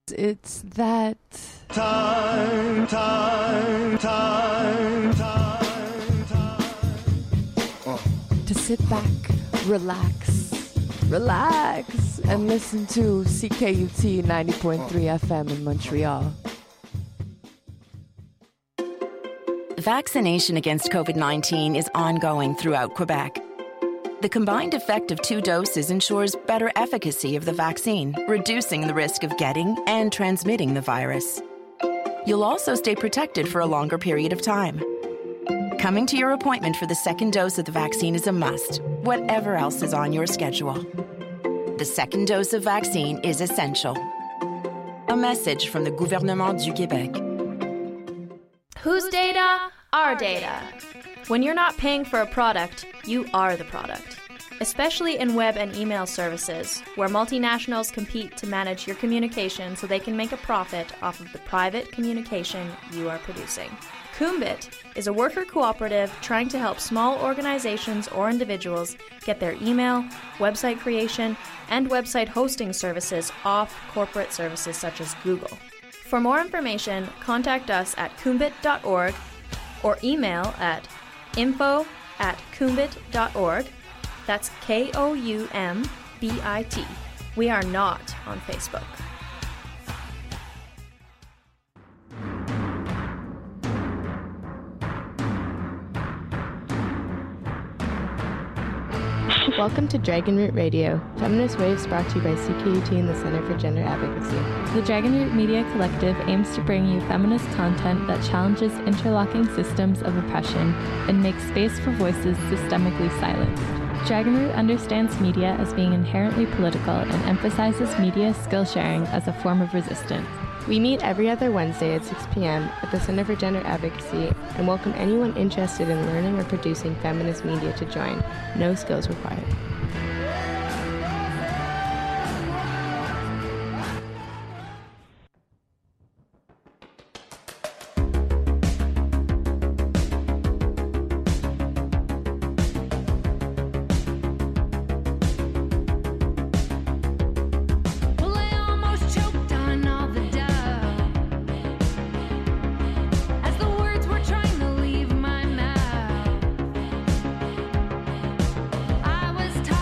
It's that time. To sit back, relax, and listen to CKUT 90.3 FM in Montreal. Vaccination against COVID-19 is ongoing throughout Quebec. The combined effect of 2 doses ensures better efficacy of the vaccine, reducing the risk of getting and transmitting the virus. You'll also stay protected for a longer period of time. Coming to your appointment for the 2nd dose of the vaccine is a must, whatever else is on your schedule. The 2nd dose of vaccine is essential. A message from the Gouvernement du Québec. Whose data? Our data. When you're not paying for a product, you are the product. Especially in web and email services, where multinationals compete to manage your communication so they can make a profit off of the private communication you are producing. Kumbit is a worker cooperative trying to help small organizations or individuals get their email, website creation, and website hosting services off corporate services such as Google. For more information, contact us at kumbit.org or email at info@kumbit.org. That's KOUMBIT. We are not on Facebook. Welcome to Dragonroot Radio, Feminist Waves brought to you by CKUT and the Center for Gender Advocacy. The Dragonroot Media Collective aims to bring you feminist content that challenges interlocking systems of oppression and makes space for voices systemically silenced. Dragonroot understands media as being inherently political and emphasizes media skill sharing as a form of resistance. We meet every other Wednesday at 6 p.m. at the Center for Gender Advocacy and welcome anyone interested in learning or producing feminist media to join. No skills required. I was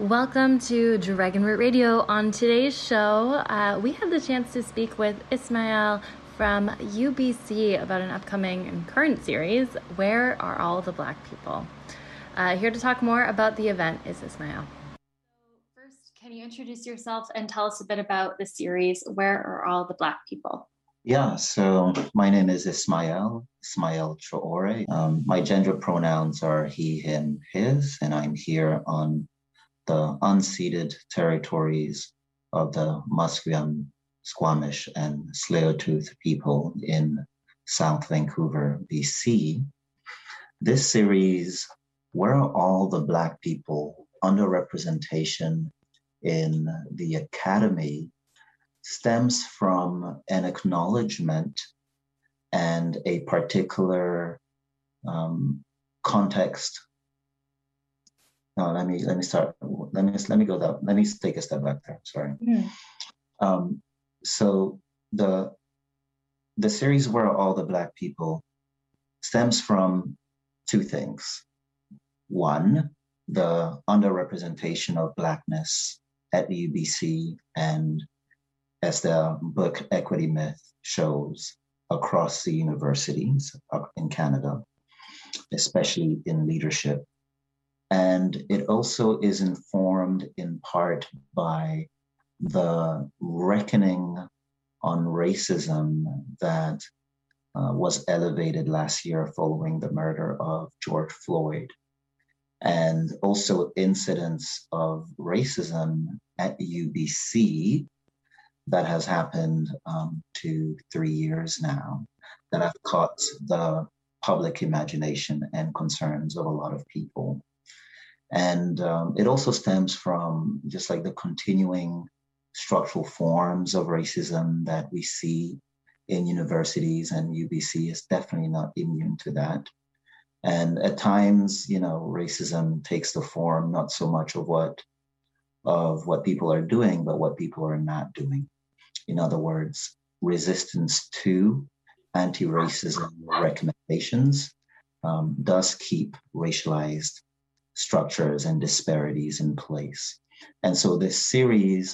Welcome to Dragon Root Radio. On today's show, we had the chance to speak with Ismail from UBC about an upcoming and current series, Where Are All the Black People? Here to talk more about the event is Ismail. First, can you introduce yourself and tell us a bit about the series, Where Are All the Black People? Yeah, so my name is Ismail Traore. My gender pronouns are he, him, his, and I'm here on the unceded territories of the Musqueam, Squamish, and Tsleil-Waututh people in South Vancouver, BC. This series, Where Are All the Black People? Underrepresentation in the Academy, stems from an acknowledgement and a particular context. No, let me start. Let me go down. Let me take a step back there. Sorry. So the series Where Are All the Black People stems from two things. One, the underrepresentation of Blackness at the UBC, and as the book Equity Myth shows, across the universities in Canada, especially in leadership. And it also is informed in part by the reckoning on racism that was elevated last year following the murder of George Floyd, and also incidents of racism at UBC that has happened 2-3 years now, that have caught the public imagination and concerns of a lot of people. And it also stems from just like the continuing structural forms of racism that we see in universities, and UBC is definitely not immune to that. And at times, racism takes the form not so much of what people are doing, but what people are not doing. In other words, resistance to anti-racism recommendations does keep racialized structures and disparities in place. And so this series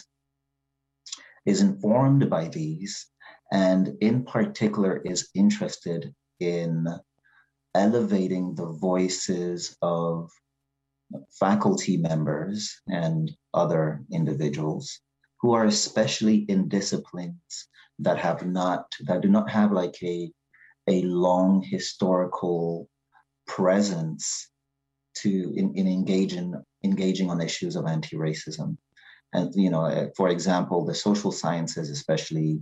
is informed by these, and in particular is interested in elevating the voices of faculty members and other individuals who are especially in disciplines that do not have like a long historical presence in engaging on issues of anti-racism. And for example, the social sciences, especially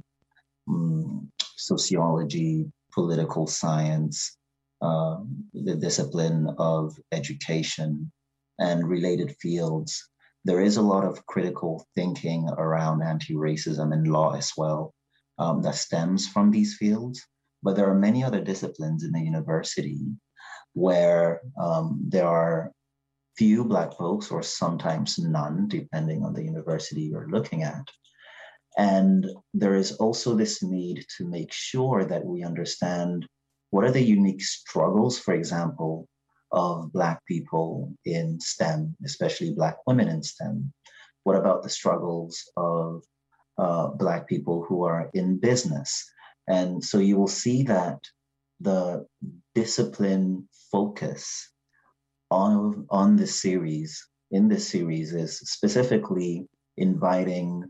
sociology, political science, the discipline of education and related fields, there is a lot of critical thinking around anti-racism and law as well that stems from these fields. But there are many other disciplines in the university where there are few Black folks, or sometimes none, depending on the university you're looking at. And there is also this need to make sure that we understand what are the unique struggles, for example, of Black people in STEM, especially Black women in STEM. What about the struggles of Black people who are in business? And so you will see that the discipline focus in this series is specifically inviting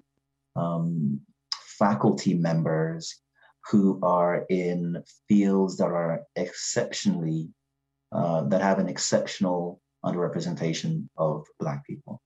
faculty members who are in fields that are that have an exceptional underrepresentation of Black people.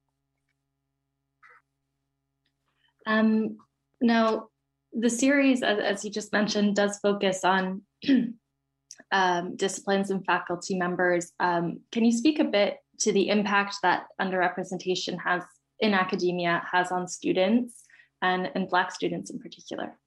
Now, the series, as you just mentioned, does focus on disciplines and faculty members. Can you speak a bit to the impact that underrepresentation has in academia has on students and Black students in particular?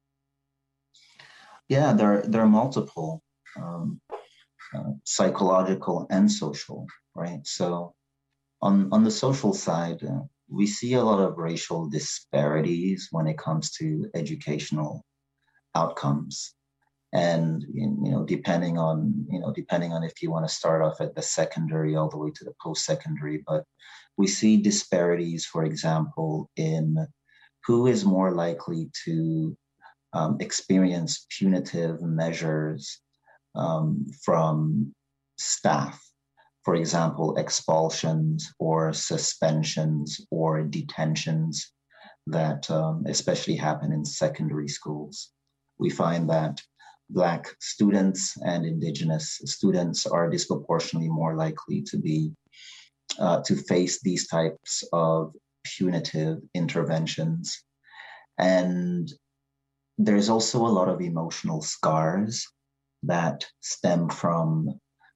Yeah, there are multiple psychological and social, right? So on the social side, we see a lot of racial disparities when it comes to educational outcomes. And depending on if you want to start off at the secondary all the way to the post-secondary, but we see disparities, for example, in who is more likely to experience punitive measures from staff, for example, expulsions or suspensions or detentions that especially happen in secondary schools. We find that Black students and Indigenous students are disproportionately more likely to be to face these types of punitive interventions. And there's also a lot of emotional scars that stem from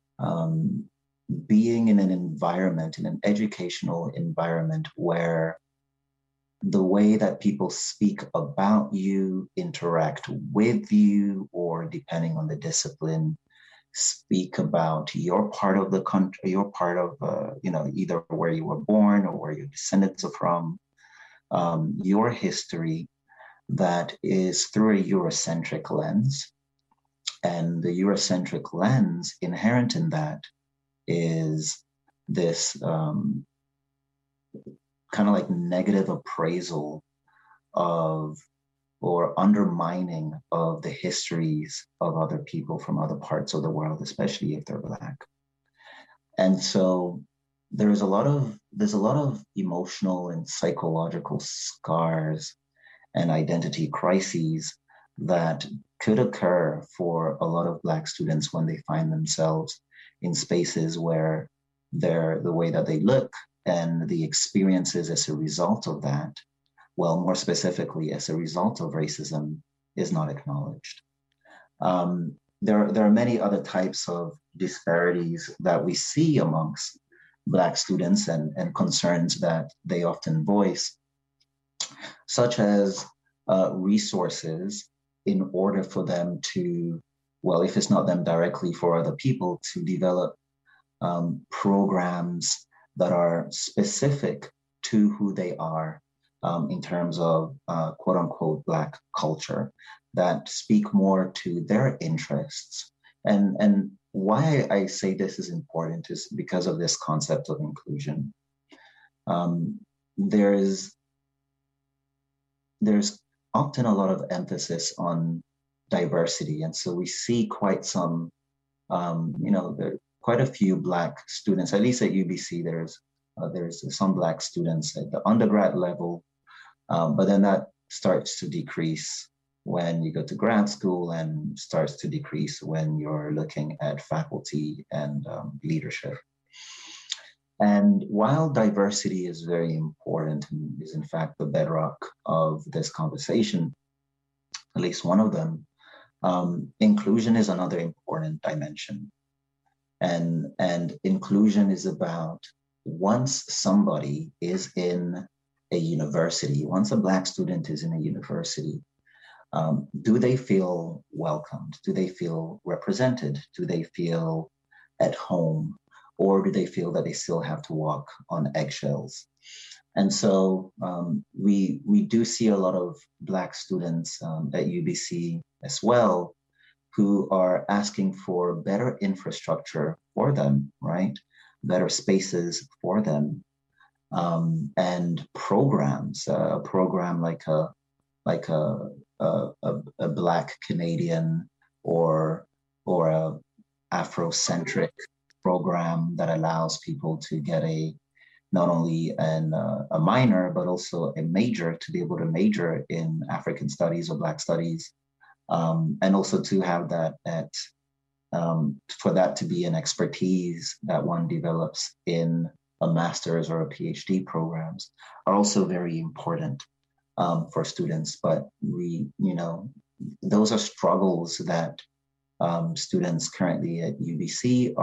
being in an environment, in an educational environment where the way that people speak about you, interact with you, or depending on the discipline, speak about your part of the country, your part of, either where you were born or where your descendants are from, your history, that is through a Eurocentric lens. And the Eurocentric lens, inherent in that, is this kind of like negative appraisal of or undermining of the histories of other people from other parts of the world, especially if they're Black. And so there's a lot of emotional and psychological scars and identity crises that could occur for a lot of Black students when they find themselves in spaces where the way that they look and the experiences as a result of that, well, more specifically, as a result of racism, is not acknowledged. There are many other types of disparities that we see amongst Black students and concerns that they often voice, such as resources in order for them to, well, if it's not them directly, for other people to develop programs that are specific to who they are in terms of quote unquote Black culture, that speak more to their interests. And why I say this is important is because of this concept of inclusion. There's often a lot of emphasis on diversity. And so we see quite some, there quite a few Black students, at least at UBC, there's some Black students at the undergrad level, but then that starts to decrease when you go to grad school and starts to decrease when you're looking at faculty and leadership. And while diversity is very important and is in fact the bedrock of this conversation, at least one of them, inclusion is another important dimension. And inclusion is about, once somebody is in a university, once a Black student is in a university, do they feel welcomed? Do they feel represented? Do they feel at home? Or do they feel that they still have to walk on eggshells? And so we do see a lot of Black students at UBC as well, who are asking for better infrastructure for them, right? Better spaces for them, and programs. A program like a Black Canadian or a Afrocentric program that allows people to get not only a minor but also a major, to be able to major in African studies or Black studies. And also to have that for that to be an expertise that one develops in a master's or a PhD programs are also very important for students. But those are struggles that students currently at UBC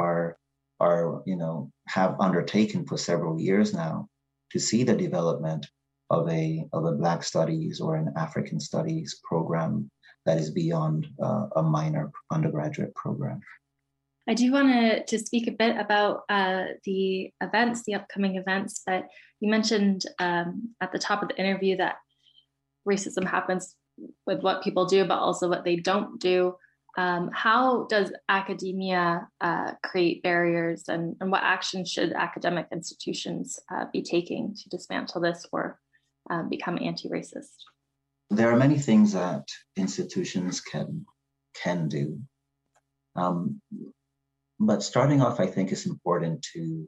have undertaken for several years now to see the development of a Black studies or an African studies program that is beyond a minor undergraduate program. I do want to speak a bit about the upcoming events, but you mentioned at the top of the interview that racism happens with what people do, but also what they don't do. How does academia create barriers, and what action should academic institutions be taking to dismantle this or become anti-racist? There are many things that institutions can do. But starting off, I think it's important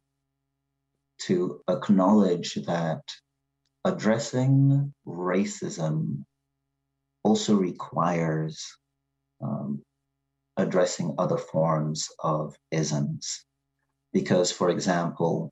to acknowledge that addressing racism also requires addressing other forms of isms. Because, for example,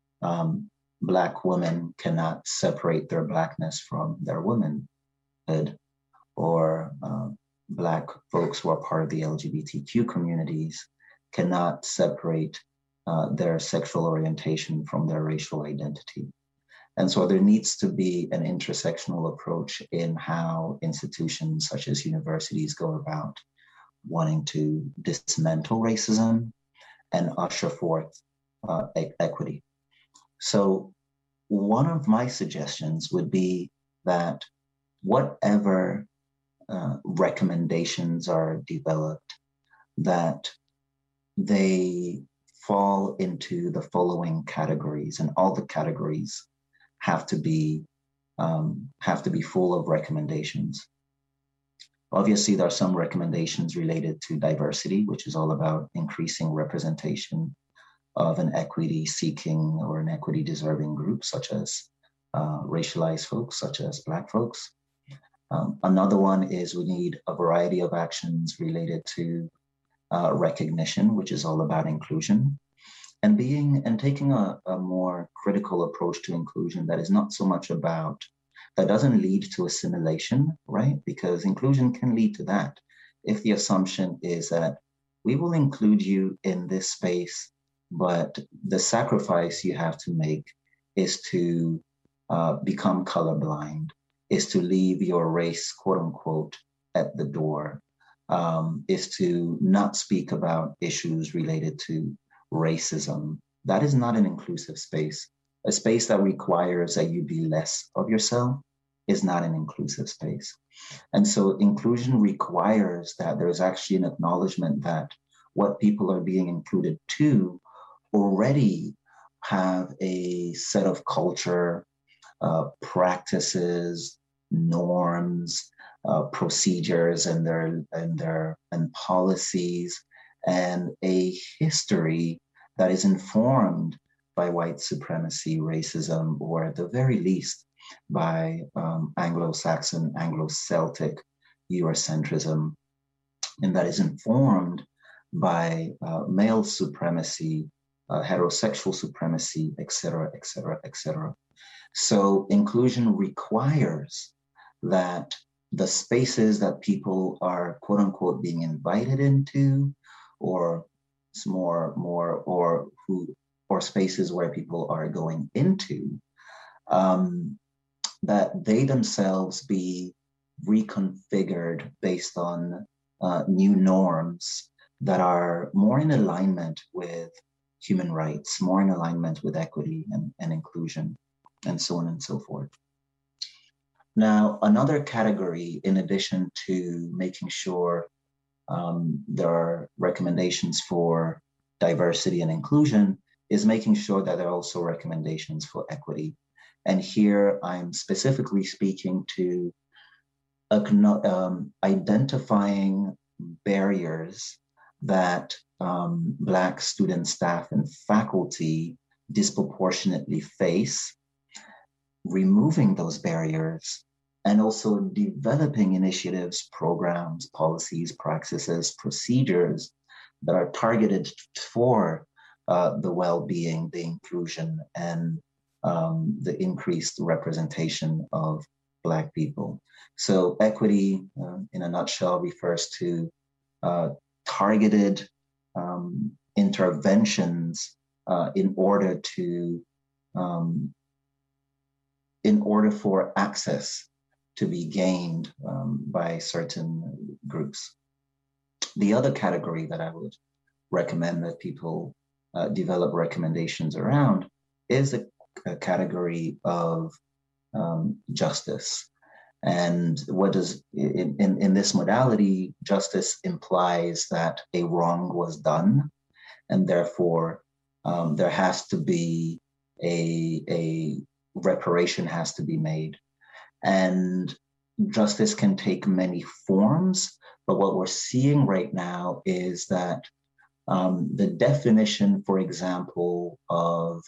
Black women cannot separate their Blackness from their womanhood, or Black folks who are part of the LGBTQ communities cannot separate their sexual orientation from their racial identity. And so there needs to be an intersectional approach in how institutions such as universities go about wanting to dismantle racism and usher forth equity. So one of my suggestions would be that whatever recommendations are developed, that they fall into the following categories, and all the categories have to be full of recommendations. Obviously, there are some recommendations related to diversity, which is all about increasing representation of an equity-seeking or an equity-deserving group, such as racialized folks, such as Black folks. Another one is we need a variety of actions related to recognition, which is all about inclusion, and taking a more critical approach to inclusion that is not so much about, that doesn't lead to assimilation, right? Because inclusion can lead to that. If the assumption is that we will include you in this space, but the sacrifice you have to make is to become colorblind, is to leave your race, quote unquote, at the door, is to not speak about issues related to racism. That is not an inclusive space. A space that requires that you be less of yourself is not an inclusive space. And so inclusion requires that there's actually an acknowledgement that what people are being included to already have a set of culture, practices, norms, procedures, and policies, and a history that is informed by white supremacy, racism, or at the very least by Anglo-Saxon, Anglo-Celtic Eurocentrism, and that is informed by male supremacy, heterosexual supremacy, et cetera, et cetera, et cetera. So inclusion requires that the spaces that people are, quote unquote, being invited into, or spaces where people are going into, that they themselves be reconfigured based on new norms that are more in alignment with human rights, more in alignment with equity and inclusion, and so on and so forth. Now, another category, in addition to making sure there are recommendations for diversity and inclusion, is making sure that there are also recommendations for equity. And here I'm specifically speaking to identifying barriers that Black students, staff, and faculty disproportionately face, removing those barriers, and also developing initiatives, programs, policies, practices, procedures that are targeted for the well-being, the inclusion, and the increased representation of Black people. So equity, in a nutshell, refers to targeted interventions in order for access to be gained by certain groups. The other category that I would recommend that people develop recommendations around is a category of justice. And what does, in this modality, justice implies that a wrong was done, and therefore there has to be a reparation has to be made. And justice can take many forms, but what we're seeing right now is that the definition, for example, of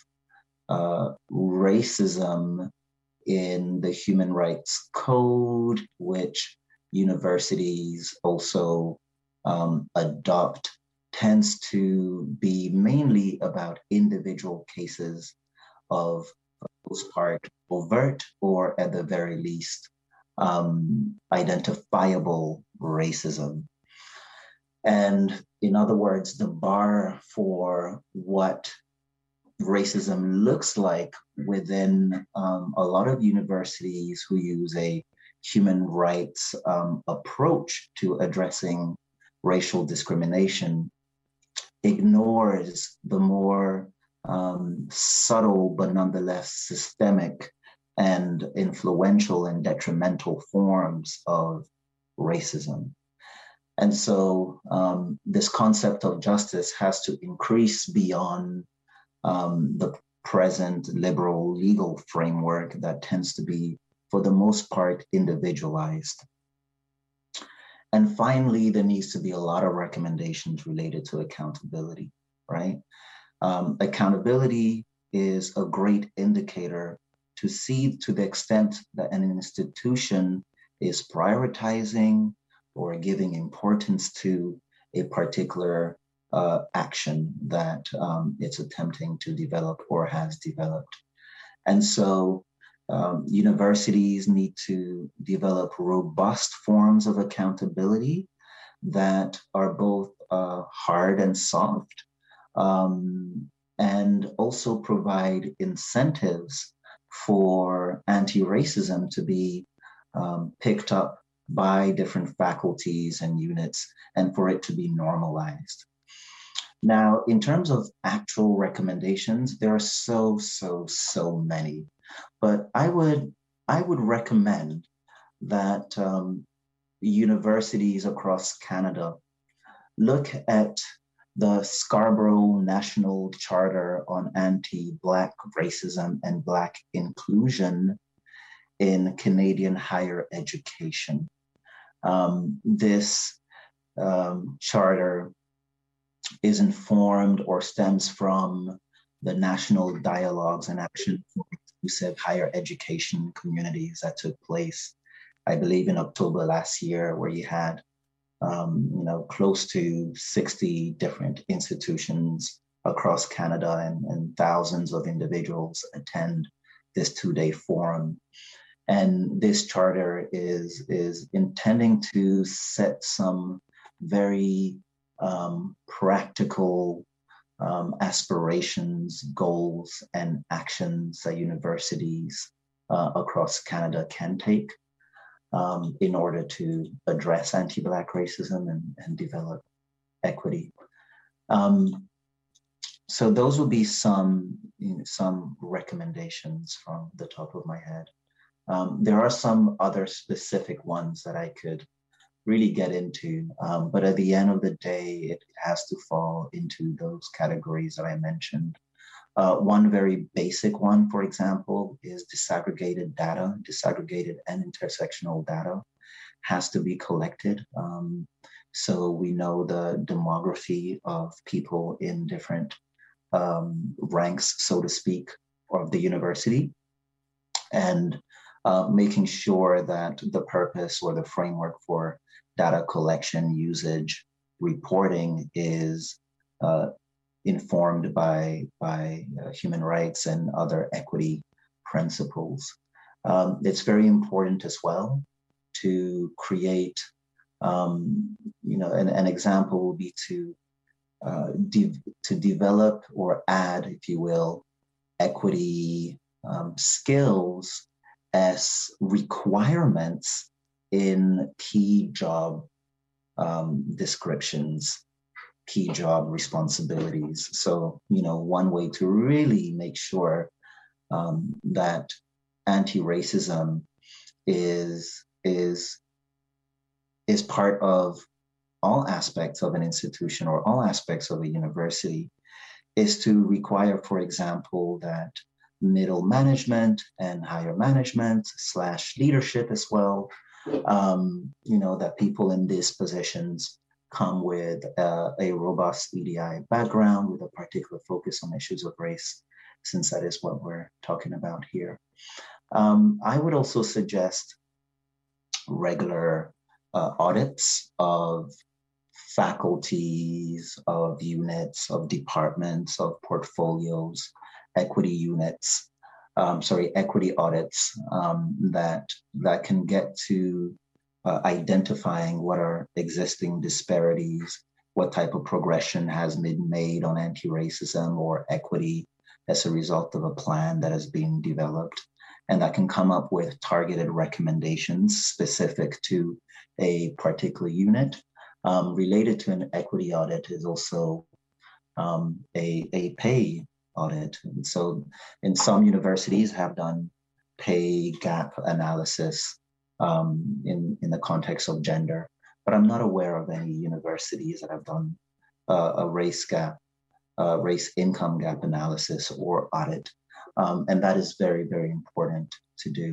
racism in the Human Rights Code, which universities also adopt, tends to be mainly about individual cases of, for the most part, overt or at the very least identifiable racism. And in other words, the bar for what racism looks like within a lot of universities who use a human rights approach to addressing racial discrimination ignores the more subtle but nonetheless systemic and influential and detrimental forms of racism. And so this concept of justice has to increase beyond the present liberal legal framework that tends to be, for the most part, individualized. And finally, there needs to be a lot of recommendations related to accountability, right? Accountability is a great indicator to see to the extent that an institution is prioritizing or giving importance to a particular action that it's attempting to develop or has developed. And so universities need to develop robust forms of accountability that are both hard and soft, and also provide incentives for anti-racism to be picked up by different faculties and units and for it to be normalized. Now, in terms of actual recommendations, there are so many, but I would recommend that universities across Canada look at the Scarborough National Charter on Anti-Black Racism and Black Inclusion in Canadian higher education. This charter is informed or stems from the National Dialogues and Action for Inclusive Higher Education Communities that took place, I believe, in October last year, where you had close to 60 different institutions across Canada and thousands of individuals attend this two-day forum. And this charter is intending to set some very practical aspirations, goals, and actions that universities across Canada can take in order to address anti-Black racism and develop equity. So those would be some recommendations from the top of my head. There are some other specific ones that I could really get into, but at the end of the day, it has to fall into those categories that I mentioned. One very basic one, for example, is disaggregated data. Disaggregated and intersectional data has to be collected. So we know the demography of people in different ranks, so to speak, of the university. And making sure that the purpose or the framework for data collection, usage, reporting is informed by human rights and other equity principles. It's very important as well to create, an example will be to develop or add, if you will, equity skills as requirements in key job descriptions, key job responsibilities. So, one way to really make sure that anti-racism is part of all aspects of an institution or all aspects of a university, is to require, for example, that middle management and higher management / leadership as well, that people in these positions come with a robust EDI background with a particular focus on issues of race, since that is what we're talking about here. I would also suggest regular audits of faculties, of units, of departments, of portfolios, equity audits that can get to identifying what are existing disparities, what type of progression has been made on anti-racism or equity as a result of a plan that has been developed, and that can come up with targeted recommendations specific to a particular unit. Related to an equity audit is also a pay audit. And so in some universities have done pay gap analysis in the context of gender, but I'm not aware of any universities that have done a race income gap analysis or audit. And that is very, very important to do.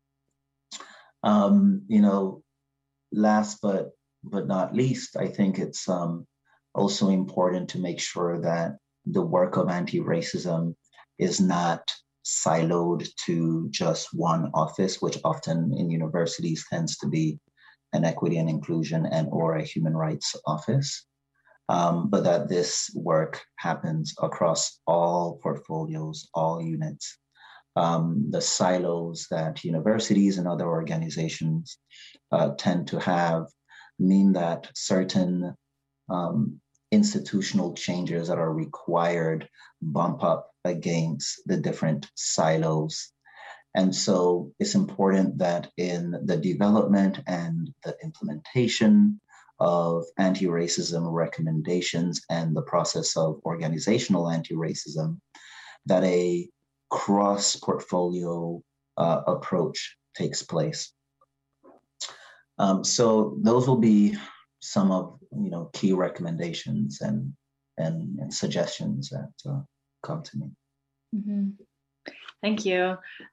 Last but not least, I think it's also important to make sure that the work of anti-racism is not siloed to just one office, which often in universities tends to be an equity and inclusion and or a human rights office, but that this work happens across all portfolios, all units. The silos that universities and other organizations tend to have mean that certain institutional changes that are required bump up against the different silos. And so it's important that in the development and the implementation of anti-racism recommendations and the process of organizational anti-racism, that a cross-portfolio approach takes place. So those will be some of key recommendations and suggestions that come to me. Mm-hmm. Thank you.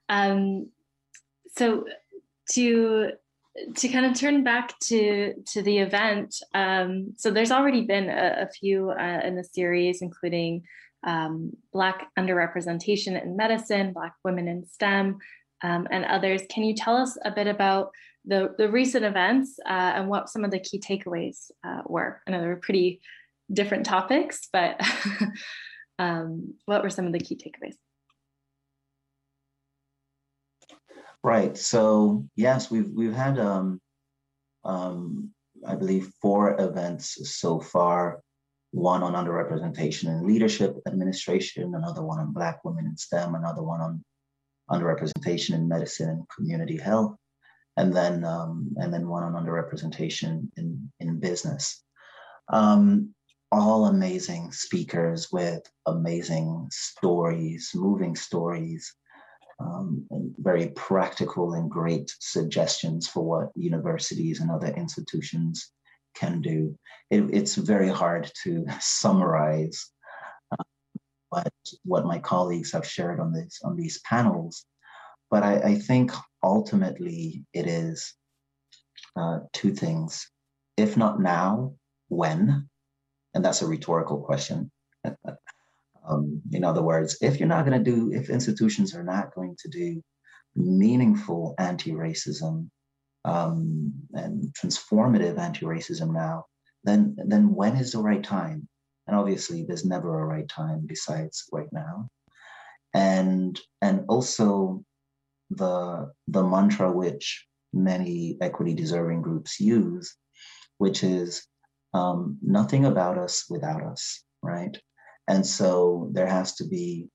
So to kind of turn back to the event, so there's already been a few in the series, including Black underrepresentation in medicine, Black women in STEM, and others. Can you tell us a bit about the recent events and what some of the key takeaways were? I know they were pretty different topics, but what were some of the key takeaways? Right. So yes, we've had I believe 4 events so far. One on underrepresentation in leadership administration, another one on Black women in STEM, another one on underrepresentation in medicine and community health, and then one on underrepresentation in business. All amazing speakers with amazing stories, moving stories, and very practical and great suggestions for what universities and other institutions can do. It's very hard to summarize what my colleagues have shared on these panels, but I think ultimately it is 2 things. If not now, when? And that's a rhetorical question. In other words, if institutions are not going to do meaningful anti-racism and transformative anti-racism now, then when is the right time? And obviously there's never a right time besides right now. And also the mantra which many equity deserving groups use, which is nothing about us without us, right? And so there has to be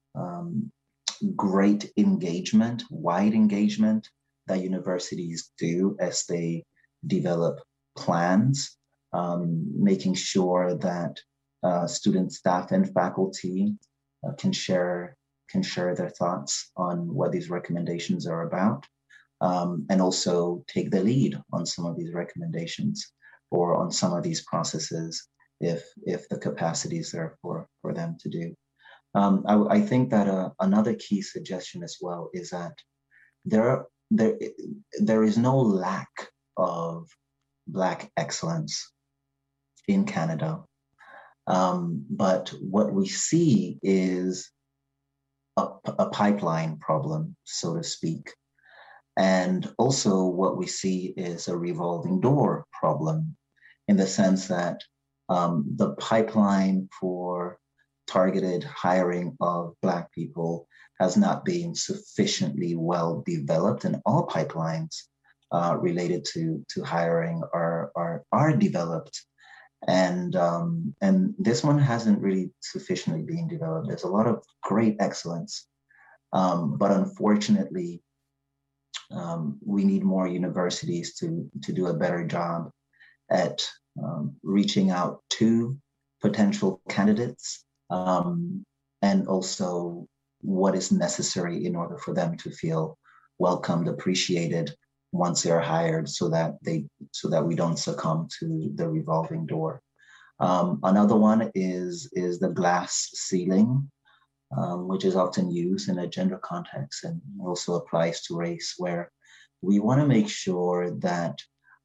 great engagement, wide engagement that universities do as they develop plans, making sure that students, staff, and faculty can share their thoughts on what these recommendations are about, and also take the lead on some of these recommendations or on some of these processes if the capacity is there for them to do. I think that another key suggestion as well is that there is no lack of Black excellence in Canada. But what we see is a pipeline problem, so to speak. And also what we see is a revolving door problem, in the sense that the pipeline for targeted hiring of Black people has not been sufficiently well developed, and all pipelines related to hiring are developed. And this one hasn't really sufficiently been developed. There's a lot of great excellence, but unfortunately, we need more universities to do a better job at reaching out to potential candidates, and also what is necessary in order for them to feel welcomed, appreciated once they're hired, so that we don't succumb to the revolving door. Another one is the glass ceiling, which is often used in a gender context and also applies to race, where we want to make sure that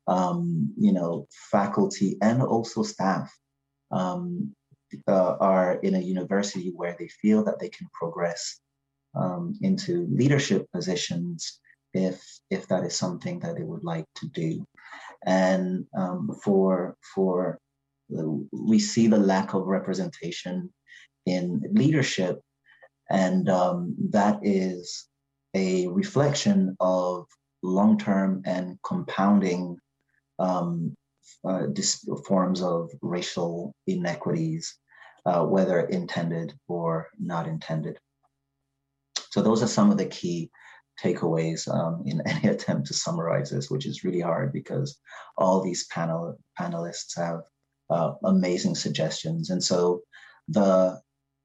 faculty and also staff are in a university where they feel that they can progress into leadership positions if that is something that they would like to do. And we see the lack of representation in leadership, and that is a reflection of long-term and compounding forms of racial inequities, whether intended or not intended. So those are some of the key takeaways in any attempt to summarize this, which is really hard because all these panelists have amazing suggestions. And so the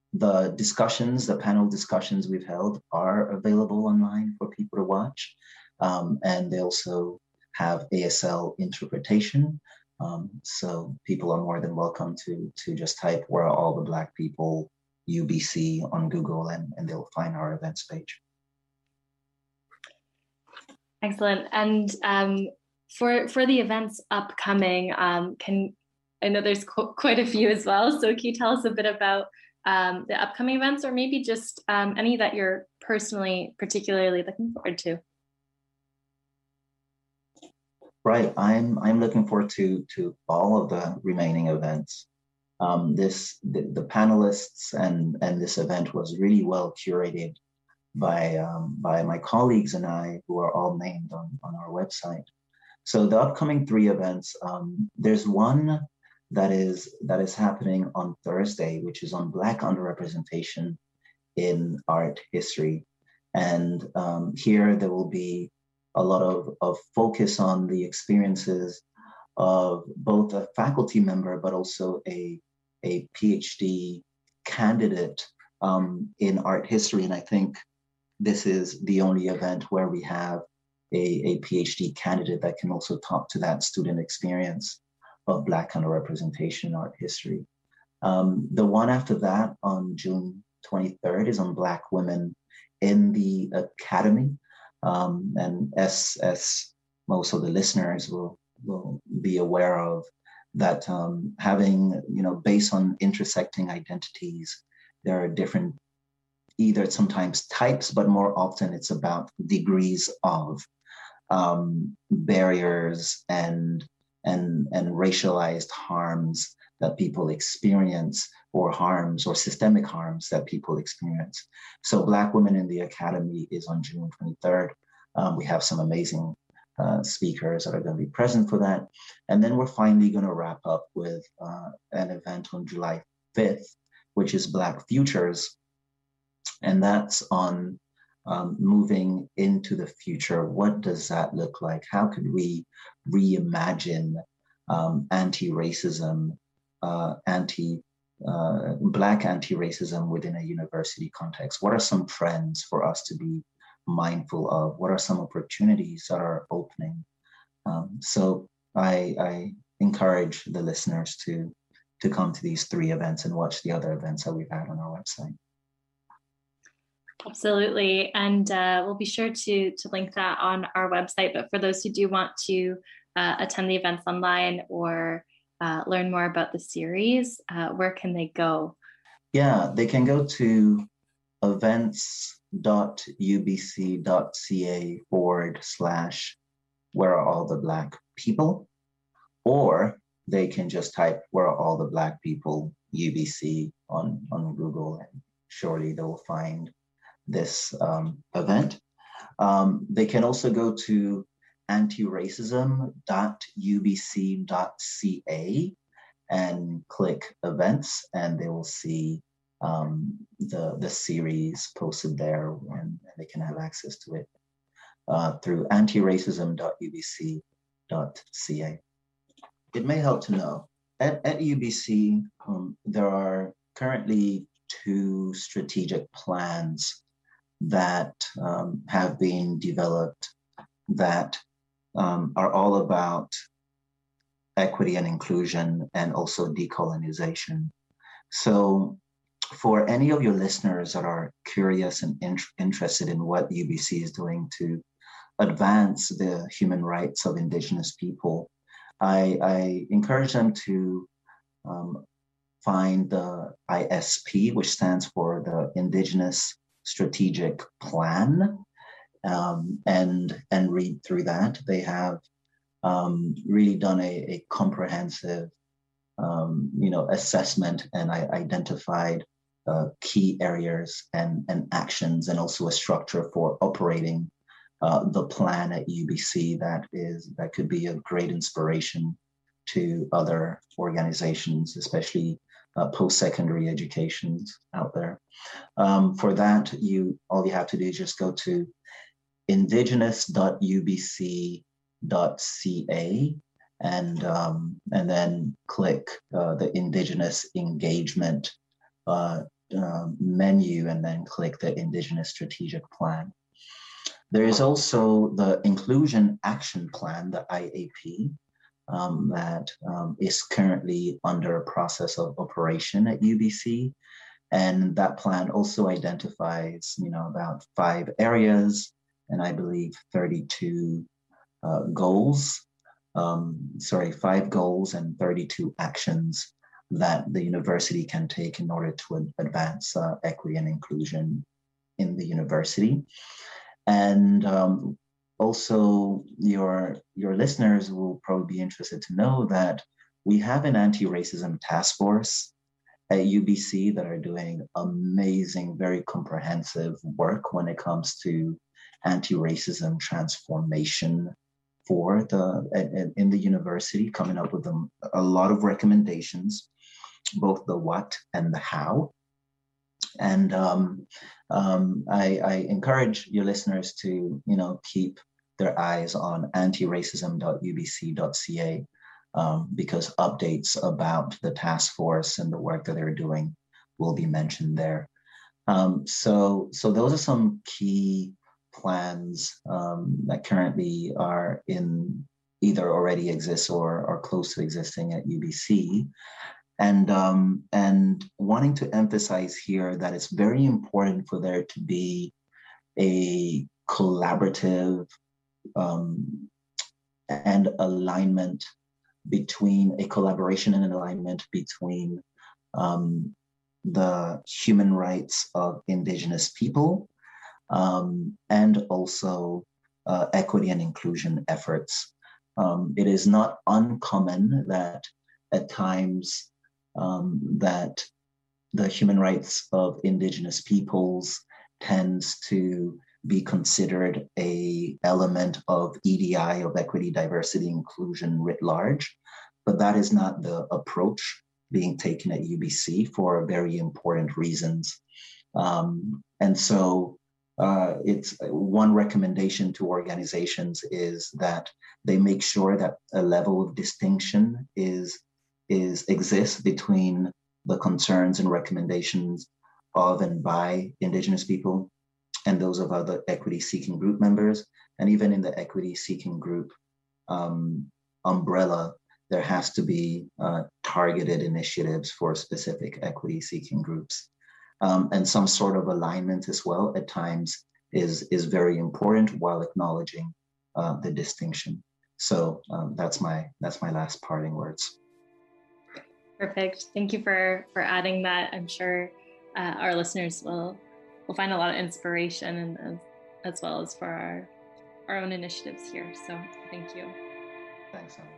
panel discussions we've held are available online for people to watch. And they also have ASL interpretation. So people are more than welcome to just type "Where are all the Black people UBC" on Google, and they'll find our events page. Excellent. And for the events upcoming, I know there's quite a few as well. So can you tell us a bit about the upcoming events, or maybe just any that you're personally particularly looking forward to? Right, I'm looking forward to all of the remaining events. The panelists and this event was really well curated by my colleagues and I, who are all named on our website. So the upcoming 3 events, there's one that is happening on Thursday, which is on Black underrepresentation in art history. And here there will be a lot of focus on the experiences of both a faculty member, but also a PhD candidate in art history. And I think this is the only event where we have a PhD candidate that can also talk to that student experience of Black underrepresentation in art history. The one after that on June 23rd is on Black women in the academy. And as most of the listeners will be aware of, that having, based on intersecting identities, there are different, either sometimes types, but more often it's about degrees of barriers and racialized harms that people experience, or harms or systemic harms that people experience. So Black Women in the Academy is on June 23rd. We have some amazing speakers that are going to be present for that. And then we're finally going to wrap up with an event on July 5th, which is Black Futures. And that's on moving into the future. What does that look like? How could we reimagine anti-racism, Black anti-racism within a university context? What are some trends for us to be mindful of? What are some opportunities that are opening? So I encourage the listeners to come to these 3 events and watch the other events that we've had on our website. Absolutely. And we'll be sure to link that on our website. But for those who do want to attend the events online or learn more about the series, where can they go? Yeah, they can go to events.ubc.ca/where are all the Black people, or they can just type where are all the Black people UBC on Google, and surely they'll find this event. They can also go to antiracism.ubc.ca and click events, and they will see the series posted there, and they can have access to it through antiracism.ubc.ca. It may help to know at UBC there are currently 2 strategic plans that have been developed that are all about equity and inclusion and also decolonization. So for any of your listeners that are curious and interested in what UBC is doing to advance the human rights of Indigenous people, I encourage them to find the ISP, which stands for the Indigenous Strategic Plan, and read through that. They have really done a comprehensive assessment, and I identified key areas and actions, and also a structure for operating the plan at UBC that could be a great inspiration to other organizations, especially post-secondary educations out there. For that, all you have to do is just go to indigenous.ubc.ca and then click the Indigenous Engagement menu, and then click the Indigenous Strategic Plan. There is also the Inclusion Action Plan, the IAP, that is currently under a process of operation at UBC. And that plan also identifies, about 5 areas, and I believe 32 goals. 5 goals and 32 actions that the university can take in order to advance equity and inclusion in the university. And also, your listeners will probably be interested to know that we have an anti-racism task force at UBC that are doing amazing, very comprehensive work when it comes to anti-racism transformation in the university, coming up with a lot of recommendations, both the what and the how. And I encourage your listeners to, keep their eyes on antiracism.ubc.ca because updates about the task force and the work that they're doing will be mentioned there. So those are some key plans that currently are in either already exist or are close to existing at UBC. And wanting to emphasize here that it's very important for there to be a collaborative and alignment between the human rights of Indigenous people and also equity and inclusion efforts. It is not uncommon that at times that the human rights of Indigenous peoples tends to be considered a element of EDI, of equity, diversity, inclusion writ large, but that is not the approach being taken at UBC for very important reasons. And so it's one recommendation to organizations is that they make sure that a level of distinction exists between the concerns and recommendations of and by Indigenous people and those of other equity-seeking group members. And even in the equity-seeking group umbrella, there has to be targeted initiatives for specific equity-seeking groups. And some sort of alignment as well at times is very important, while acknowledging the distinction. So that's my last parting words. Perfect. Thank you for adding that. I'm sure our listeners will find a lot of inspiration, and as well as for our own initiatives here. So thank you. Thanks, Anna.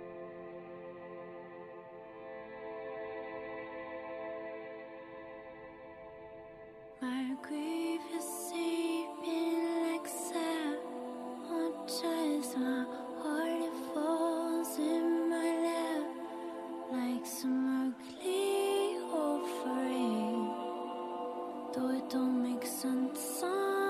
My grief is seeping like sap, watches my heart, it falls in my lap like some ugly offering. Though it don't make sense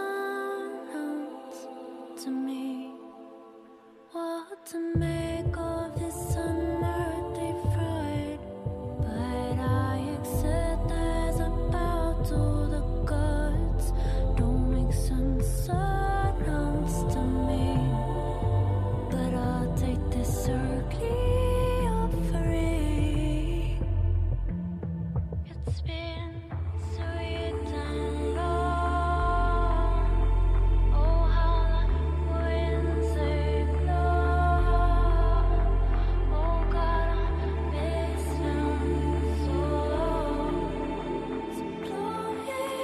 to me, what to make of this unearthly fright, but I accept as about to the gods. Don't make sense to me, but I'll take this ugly offering. It's been sweet and long. Oh, how the winds they blow. Oh God, I miss him so. It's blowing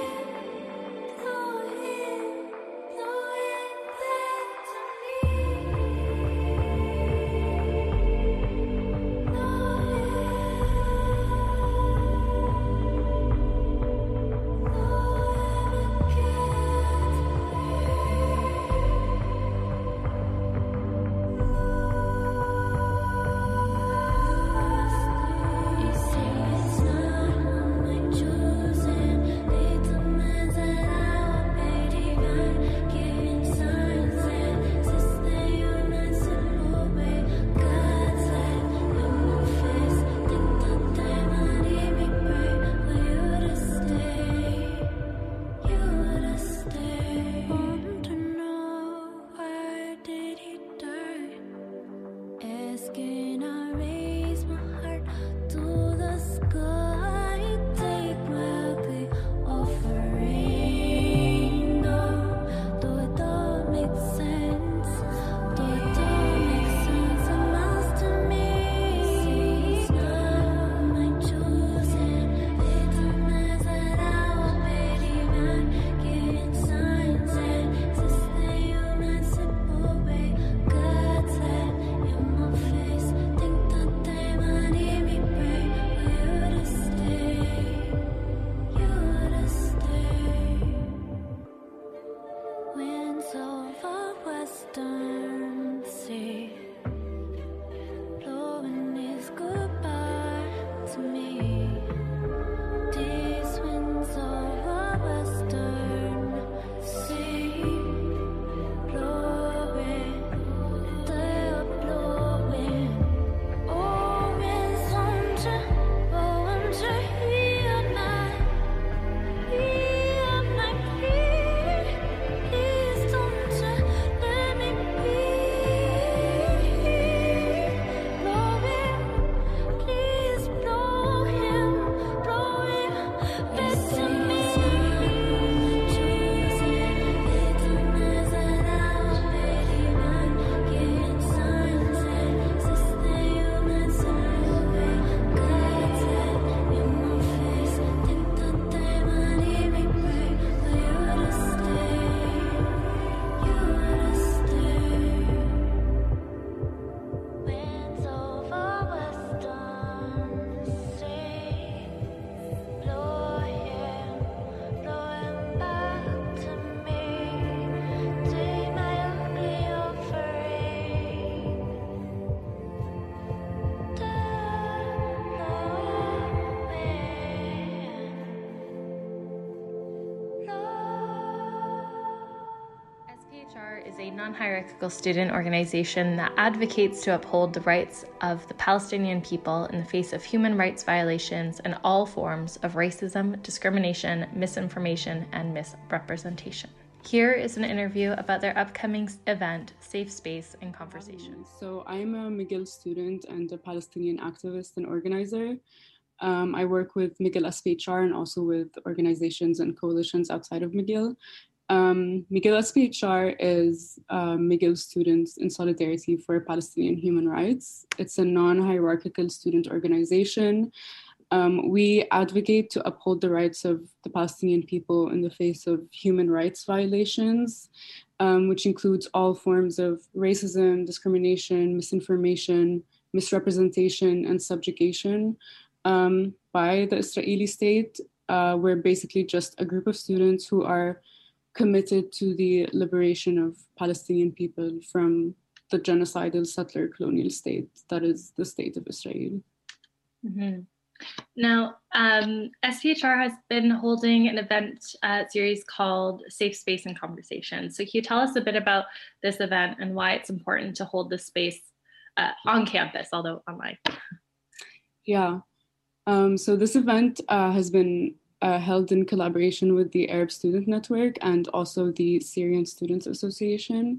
back to You say it's not my choosing, they demand that I obey divine, giving signs and system humans simple way. God's light in my face, think that they might need me pray for you to stay, Want to know why did he die? Asking, I raise my heart to the sky. Take my ugly offering. Though it don't make sense, it amounts to me. It's not my choosing, it demands that I obey divine, giving signs and system human simple way. God's light in my face, think that they might need me pray for you to stay, Winds of a western sea, blowing is goodbye to me. These winds of a western sea, blowing, they are blowing. Oh, winds won't you hear my plea? Please don't you let me be. Blow him, please blow him back to me. It demands that I obey divine, giving signs and system human simple way. God's light in my face, think that they might need me pray for you to stay, Winds over western sea, blowing back to me. Take my ugly offering. SPHR is a non-hierarchical student organization that advocates to uphold the rights of the Palestinian people in the face of human rights violations and all forms of racism, discrimination, misinformation, and misrepresentation. Here is an interview about their upcoming event, Safe Space and Conversation. So I'm a McGill student and a Palestinian activist and organizer. I work with McGill SPHR and also with organizations and coalitions outside of McGill. McGill SPHR is McGill Students in Solidarity for Palestinian Human Rights. It's a non-hierarchical student organization. We advocate to uphold the rights of the Palestinian people in the face of human rights violations, which includes all forms of racism, discrimination, misinformation, misrepresentation, and subjugation by the Israeli state. We're basically just a group of students who are committed to the liberation of Palestinian people from the genocidal settler colonial state that is the state of Israel. Mm-hmm. Now, SPHR has been holding an event series called Safe Space and Conversation. So can you tell us a bit about this event and why it's important to hold this space on campus, although online? Yeah, so this event has been held in collaboration with the Arab Student Network and also the Syrian Students Association.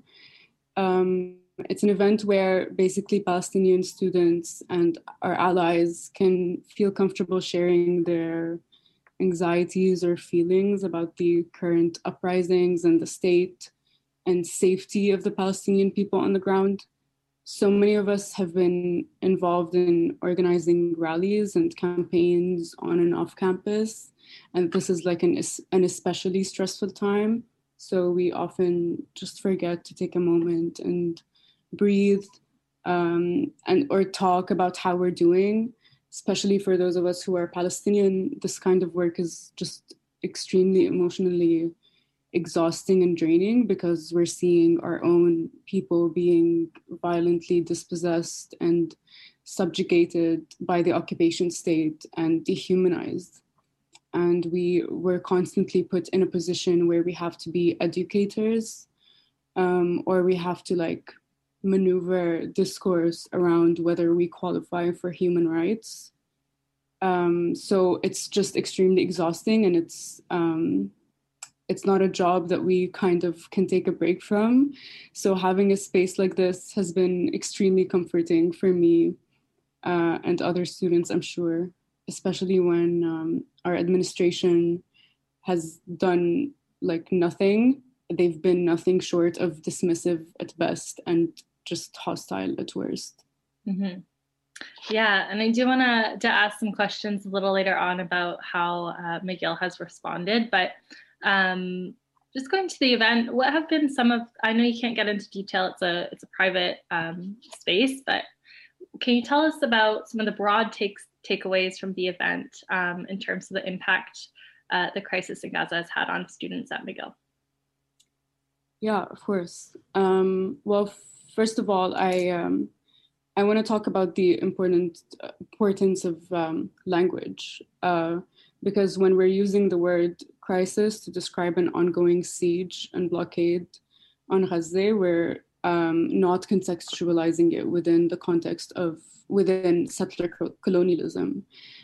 It's an event where basically Palestinian students and our allies can feel comfortable sharing their anxieties or feelings about the current uprisings and the state and safety of the Palestinian people on the ground. So many of us have been involved in organizing rallies and campaigns on and off campus, and this is like an especially stressful time. So we often just forget to take a moment and breathe or talk about how we're doing, especially for those of us who are Palestinian. This kind of work is just extremely emotionally exhausting and draining because we're seeing our own people being violently dispossessed and subjugated by the occupation state and dehumanized. And we were constantly put in a position where we have to be educators, or we have to maneuver discourse around whether we qualify for human rights. So it's just extremely exhausting, and it's not a job that we kind of can take a break from. So having a space like this has been extremely comforting for me and other students, I'm sure, especially when our administration has done nothing. They've been nothing short of dismissive at best and just hostile at worst. Mm-hmm. Yeah, and I do want to ask some questions a little later on about how McGill has responded, but just going to the event, what have been some of, I know you can't get into detail, it's a private space, but can you tell us about some of the broad takeaways from the event in terms of the impact the crisis in Gaza has had on students at McGill? Yeah, of course. Well, first of all, I want to talk about the importance of language, because when we're using the word crisis to describe an ongoing siege and blockade on Gaza, we're not contextualizing it within the context of within settler colonialism.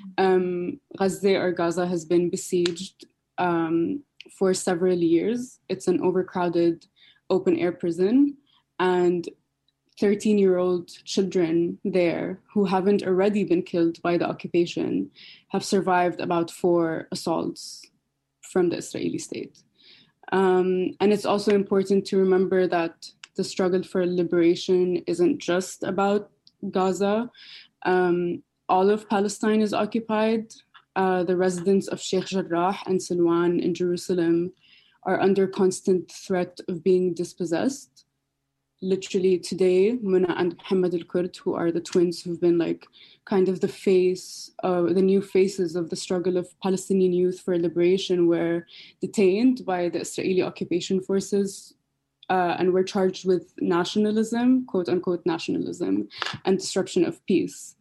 Gaza or Gaza has been besieged for several years. It's an overcrowded open-air prison, and 13-year-old children there who haven't already been killed by the occupation have survived about 4 assaults from the Israeli state. And it's also important to remember that the struggle for liberation isn't just about Gaza. All of Palestine is occupied. The residents of Sheikh Jarrah and Silwan in Jerusalem are under constant threat of being dispossessed. Literally today, Muna and Mohammed al-Kurd, who are the twins who've been kind of the new faces of the struggle of Palestinian youth for liberation, were detained by the Israeli occupation forces and were charged with nationalism, quote unquote nationalism, and disruption of peace.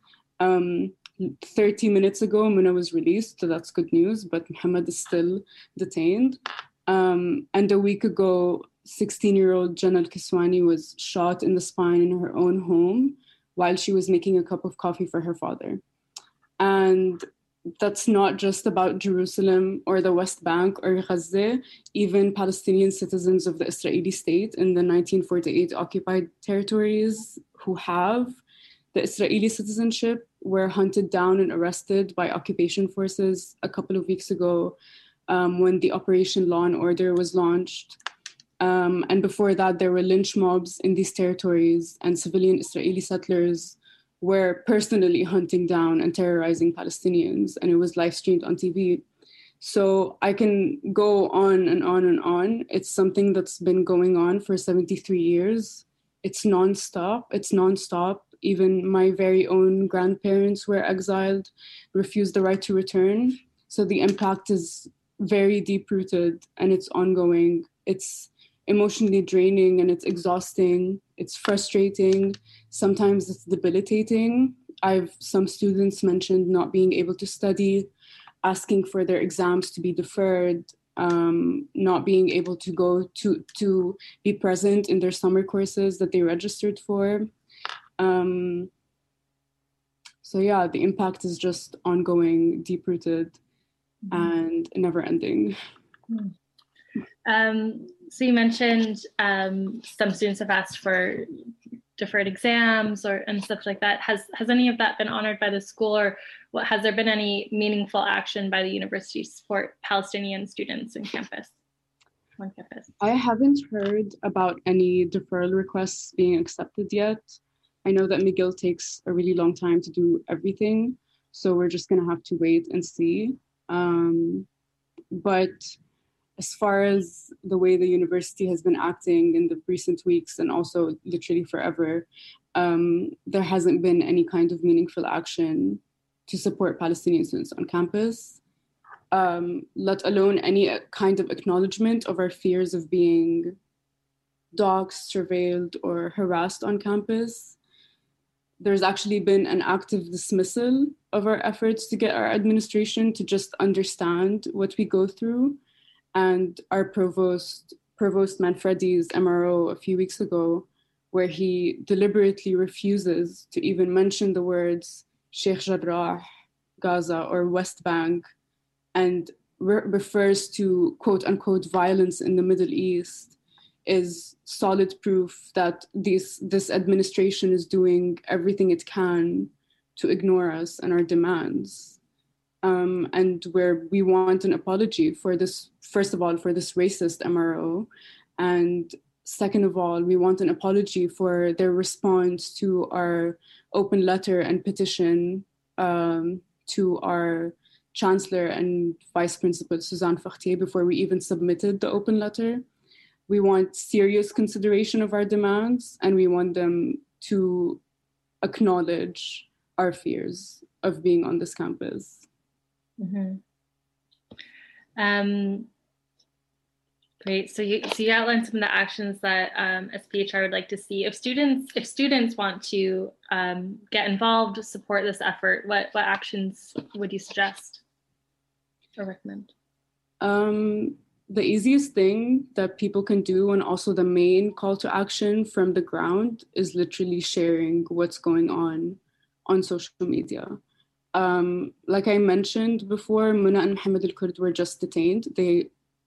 30 minutes ago, Muna was released, so that's good news, but Mohammed is still detained. And a week ago, 16-year-old Jannah al-Kiswani was shot in the spine in her own home while she was making a cup of coffee for her father. And that's not just about Jerusalem or the West Bank or Gaza. Even Palestinian citizens of the Israeli state in the 1948 occupied territories who have the Israeli citizenship were hunted down and arrested by occupation forces a couple of weeks ago when the Operation Law and Order was launched. And before that, there were lynch mobs in these territories, and civilian Israeli settlers were personally hunting down and terrorizing Palestinians, and it was live streamed on TV. So I can go on and on and on. It's something that's been going on for 73 years. It's nonstop. Even my very own grandparents were exiled, refused the right to return. So the impact is very deep-rooted and it's ongoing. It's emotionally draining and it's exhausting. It's frustrating. Sometimes it's debilitating. Some students mentioned not being able to study, asking for their exams to be deferred, not being able to go to be present in their summer courses that they registered for. So yeah, the impact is just ongoing, deep-rooted, and never-ending. So you mentioned some students have asked for deferred exams and stuff like that. Has any of that been honored by the school, or has there been any meaningful action by the university to support Palestinian students on campus? I haven't heard about any deferral requests being accepted yet. I know that McGill takes a really long time to do everything, so we're just gonna have to wait and see. But as far as the way the university has been acting in the recent weeks and also literally forever, there hasn't been any kind of meaningful action to support Palestinian students on campus, let alone any kind of acknowledgement of our fears of being doxxed, surveilled, or harassed on campus. There's actually been an active dismissal of our efforts to get our administration to just understand what we go through. And our Provost Manfredi's MRO a few weeks ago, where he deliberately refuses to even mention the words Sheikh Jarrah, Gaza, or West Bank, and refers to quote unquote violence in the Middle East, is solid proof that this administration is doing everything it can to ignore us and our demands. And where we want an apology for this, first of all, for this racist MRO. And second of all, we want an apology for their response to our open letter and petition to our Chancellor and Vice Principal Suzanne Fartier before we even submitted the open letter. We want serious consideration of our demands, and we want them to acknowledge our fears of being on this campus. Mm-hmm. Great. So you outlined some of the actions that SPHR would like to see. If students want to get involved, support this effort, what actions would you suggest or recommend? The easiest thing that people can do, and also the main call to action from the ground, is literally sharing what's going on social media. Like I mentioned before, Muna and Mohammed al-Kurd were just detained. They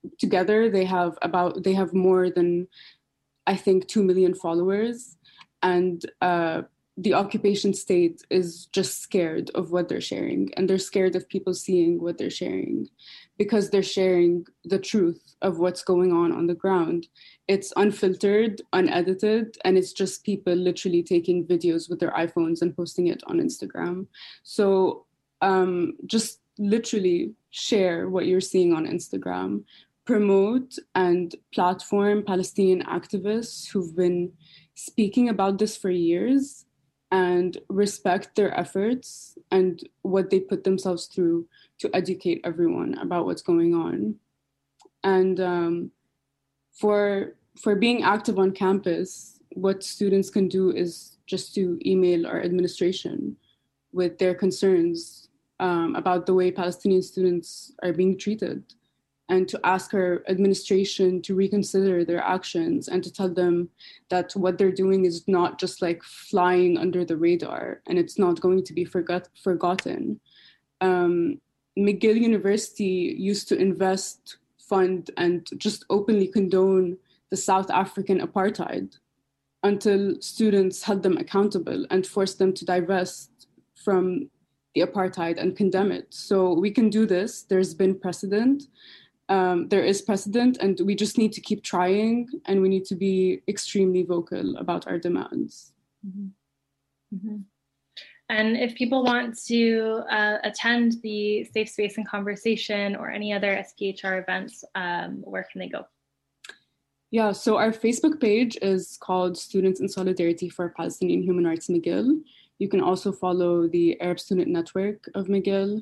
have more than, I think, 2 million followers, and the occupation state is just scared of what they're sharing, and they're scared of people seeing what they're sharing, because they're sharing the truth of what's going on the ground. It's unfiltered, unedited, and it's just people literally taking videos with their iPhones and posting it on Instagram. So just literally share what you're seeing on Instagram. Promote and platform Palestinian activists who've been speaking about this for years, and respect their efforts and what they put themselves through to educate everyone about what's going on. And for being active on campus, what students can do is just to email our administration with their concerns about the way Palestinian students are being treated, and to ask our administration to reconsider their actions and to tell them that what they're doing is not just like flying under the radar, and it's not going to be forgotten. McGill University used to invest, fund, and just openly condone the South African apartheid until students held them accountable and forced them to divest from the apartheid and condemn it. So we can do this. There's been precedent. There is precedent, and we just need to keep trying, and we need to be extremely vocal about our demands. Mm-hmm. Mm-hmm. And if people want to attend the Safe Space and Conversation or any other SPHR events, where can they go? Yeah, so our Facebook page is called Students in Solidarity for Palestinian Human Rights McGill. You can also follow the Arab Student Network of McGill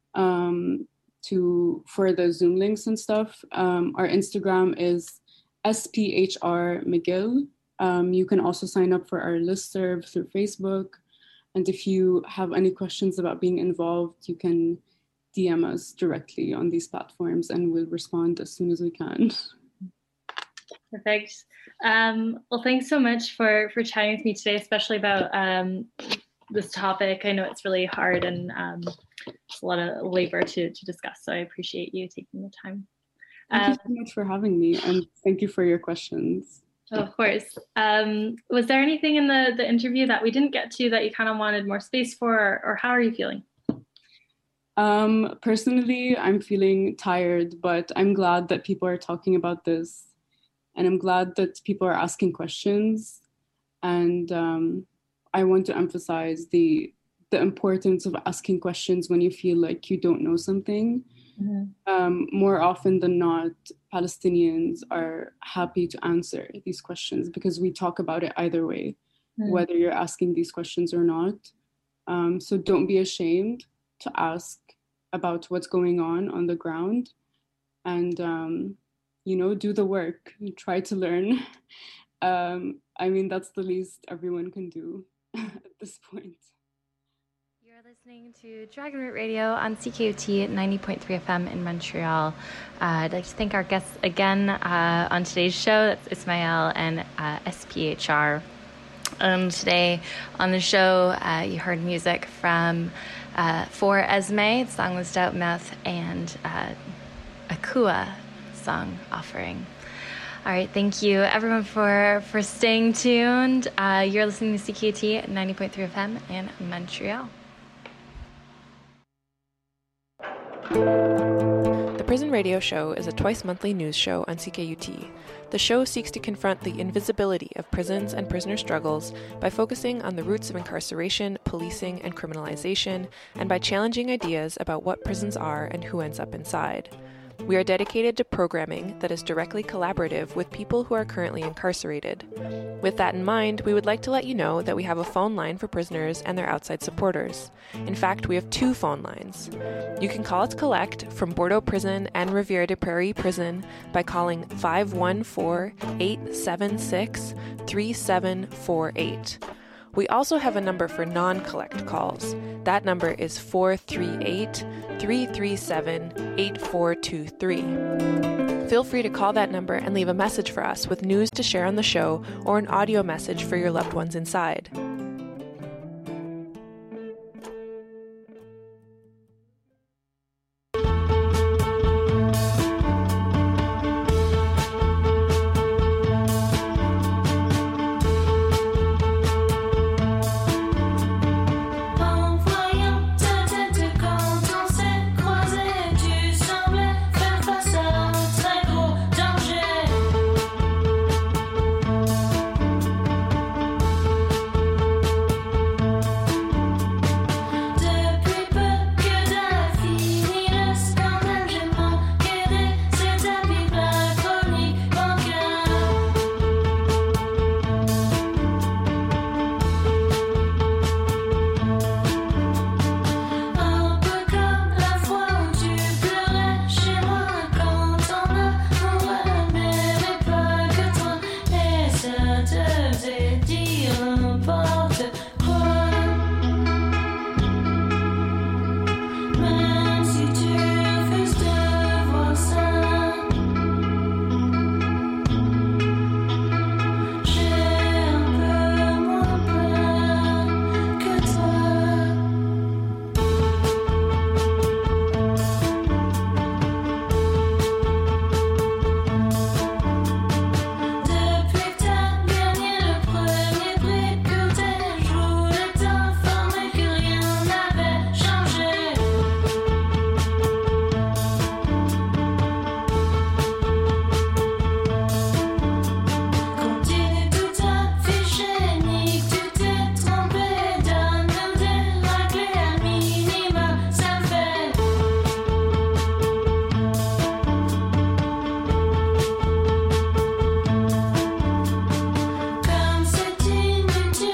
for the Zoom links and stuff. Our Instagram is SPHR McGill. You can also sign up for our listserv through Facebook. And if you have any questions about being involved, you can DM us directly on these platforms and we'll respond as soon as we can. Perfect. Well, thanks so much for chatting with me today, especially about this topic. I know it's really hard and it's a lot of labor to discuss, so I appreciate you taking the time. Thank you so much for having me, and thank you for your questions. Of course. Was there anything in the interview that we didn't get to that you kind of wanted more space for, or how are you feeling? Personally, I'm feeling tired, but I'm glad that people are talking about this, and I'm glad that people are asking questions. And I want to emphasize the importance of asking questions when you feel like you don't know something. Mm-hmm. More often than not, Palestinians are happy to answer these questions because we talk about it either way, whether you're asking these questions or not. So don't be ashamed to ask about what's going on the ground, and do the work, try to learn. I mean, that's the least everyone can do at this point. You're listening to Dragon Root Radio on CKUT 90.3 FM in Montreal. I'd like to thank our guests again on today's show. That's Ismael and SPHR. Today on the show, you heard music from For Esme, the song was Doubt Mouth, and Akua song Offering. All right, thank you everyone for staying tuned. You're listening to CKUT 90.3 FM in Montreal. The Prison Radio Show is a twice-monthly news show on CKUT. The show seeks to confront the invisibility of prisons and prisoner struggles by focusing on the roots of incarceration, policing, and criminalization, and by challenging ideas about what prisons are and who ends up inside. We are dedicated to programming that is directly collaborative with people who are currently incarcerated. With that in mind, we would like to let you know that we have a phone line for prisoners and their outside supporters. In fact, we have 2 phone lines. You can call us collect from Bordeaux Prison and Rivière des Prairies Prison by calling 514-876-3748. We also have a number for non-collect calls. That number is 438-337-8423. Feel free to call that number and leave a message for us with news to share on the show or an audio message for your loved ones inside.